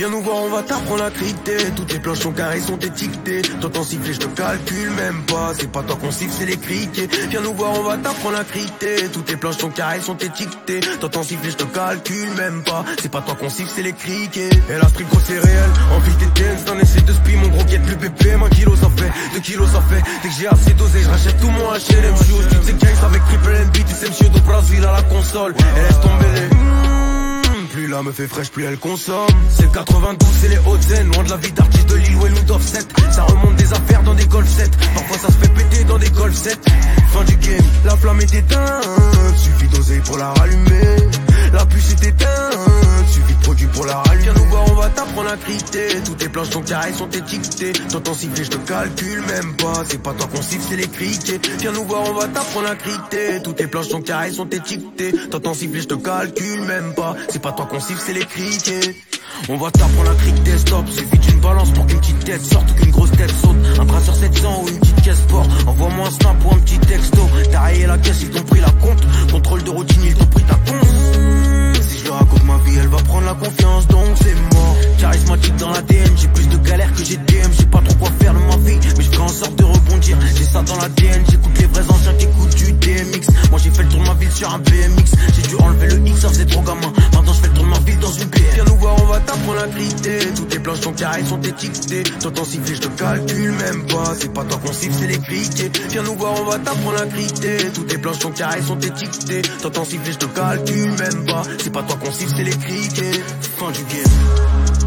Viens nous voir, on va t'apprendre à criter. Toutes les planches sont carrées, sont étiquetées. T'entends siffler, je te calcule même pas. C'est pas toi qu'on siffle, c'est les criquets. Viens nous voir, on va t'apprendre à criter. Toutes les planches sont carrées, sont étiquetées. T'entends siffler, je te calcule même pas. C'est pas toi qu'on siffle, c'est les criquets. Et la street c'est réel. Envie t'es dense, t'en essaies de spi. Mon gros guette plus pépé. 1 kilo ça fait, 2 kilos ça fait. Dès que j'ai assez dosé, je rachète tout mon HLM shoes. Tu sais Games avec triple MB. Tu sais monsieur de Brasil à la console. Et laisse tomber les plus la me fait fraîche, plus elle consomme. C'est le 92, c'est les Hauts-de-Seine. Loin de la vie d'artiste de Lil Wayne ou d'Offset. Ça remonte des affaires dans des Golf 7. Parfois ça se fait péter dans des Golf 7. Fin du game, la flamme est éteinte. Suffit d'oser pour la rallumer. La puce est éteinte. Suffit de produit pour la rallumer. Viens nous voir, on va t'apprendre à criter. Toutes tes planches sont carrées, sont étiquetées. T'entends siffler, je te calcule même pas. C'est pas toi qu'on siffle, c'est les criquets. Viens nous voir, on va t'apprendre à criter. Toutes tes planches sont carrées, sont étiquetées. T'entends siffler, je te calcule même pas. C'est pas toi qu'on siffle, c'est les criquets. On va t'apprendre à criquer, stop. Suffit d'une balance pour qu'une petite tête sorte ou qu'une grosse tête saute. Un brasseur 700 ou une petite caisse sport. Envoie-moi un snap ou un petit texto. T'as rayé la caisse, ils t'ont pris la compte. Contrôle de routine, ils t'ont pris ta conce. Si je leur raconte ma vie, elle va prendre la confiance, donc c'est mort. Charismatique dans l'ADN, j'ai plus de galères que j'ai DM. J'ai pas trop quoi faire de ma vie, mais je ferai en sorte de rebondir. J'ai ça dans l'ADN, j'écoute les vrais anciens qui écoutent du DMX. Moi j'ai fait le tour de ma ville sur un BMX. J'ai dû enlever le X, ça faisait trop gamin. Maintenant je fais le tour de ma ville dans une BM. Viens nous voir, on va t'apprendre à criter. Toutes tes planches sont carrées, sont étiquetées. T'entends siffler, je te calcule même pas. C'est pas toi qu'on siffle, c'est les criquets. Viens nous voir, on va t'apprendre à criter. Toutes tes planches sont carrées, sont étiquetées. T'entends siffler, je te calcule même pas. C'est pas toi qu'on siffle, c'est les criquets. Fin du game.